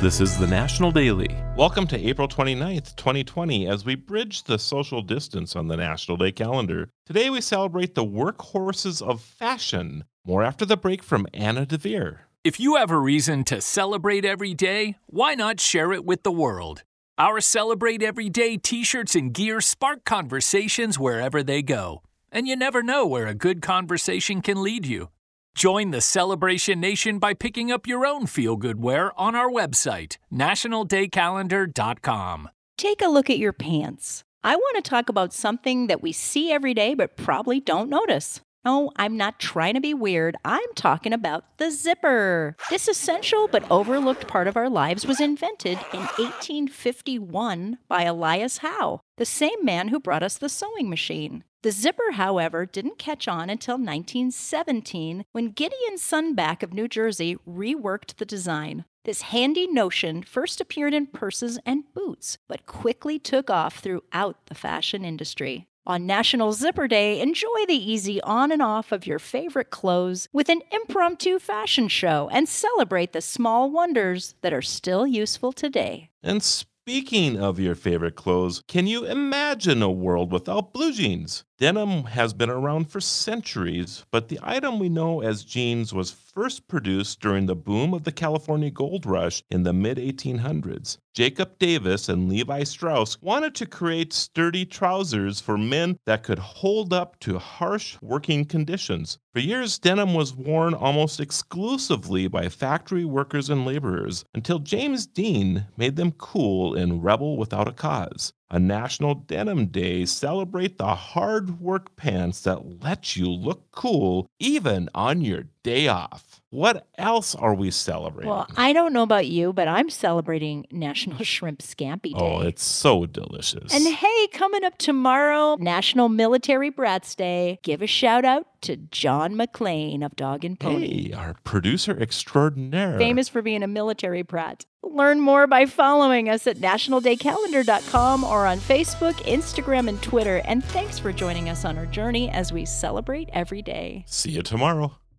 This is the National Daily. Welcome to April 29th, 2020, as we bridge the social distance on the National Day calendar. Today we celebrate the workhorses of fashion. More after the break from Anna DeVere. If you have a reason to celebrate every day, why not share it with the world? Our Celebrate Everyday t-shirts and gear spark conversations wherever they go. And you never know where a good conversation can lead you. Join the Celebration Nation by picking up your own feel-good wear on our website, nationaldaycalendar.com. Take a look at your pants. I want to talk about something that we see every day but probably don't notice. No, I'm not trying to be weird. I'm talking about the zipper. This essential but overlooked part of our lives was invented in 1851 by Elias Howe, the same man who brought us the sewing machine. The zipper, however, didn't catch on until 1917 when Gideon Sunback of New Jersey reworked the design. This handy notion first appeared in purses and boots, but quickly took off throughout the fashion industry. On National Zipper Day, enjoy the easy on and off of your favorite clothes with an impromptu fashion show and celebrate the small wonders that are still useful today. And speaking of your favorite clothes, can you imagine a world without blue jeans? Denim has been around for centuries, but the item we know as jeans was first produced during the boom of the California gold rush in the mid-1800s. Jacob Davis and Levi Strauss wanted to create sturdy trousers for men that could hold up to harsh working conditions. For years, denim was worn almost exclusively by factory workers and laborers until James Dean made them cool in Rebel Without a Cause. A National Denim Day celebrate the hard work pants that let you look cool even on your day off. What else are we celebrating? Well, I don't know about you, but I'm celebrating National Shrimp Scampi Day. Oh, it's so delicious. And hey, coming up tomorrow, National Military Brats Day. Give a shout out to John McClane of Dog and Pony. Hey, our producer extraordinaire. Famous for being a military brat. Learn more by following us at nationaldaycalendar.com or on Facebook, Instagram, and Twitter. And thanks for joining us on our journey as we celebrate every day. See you tomorrow.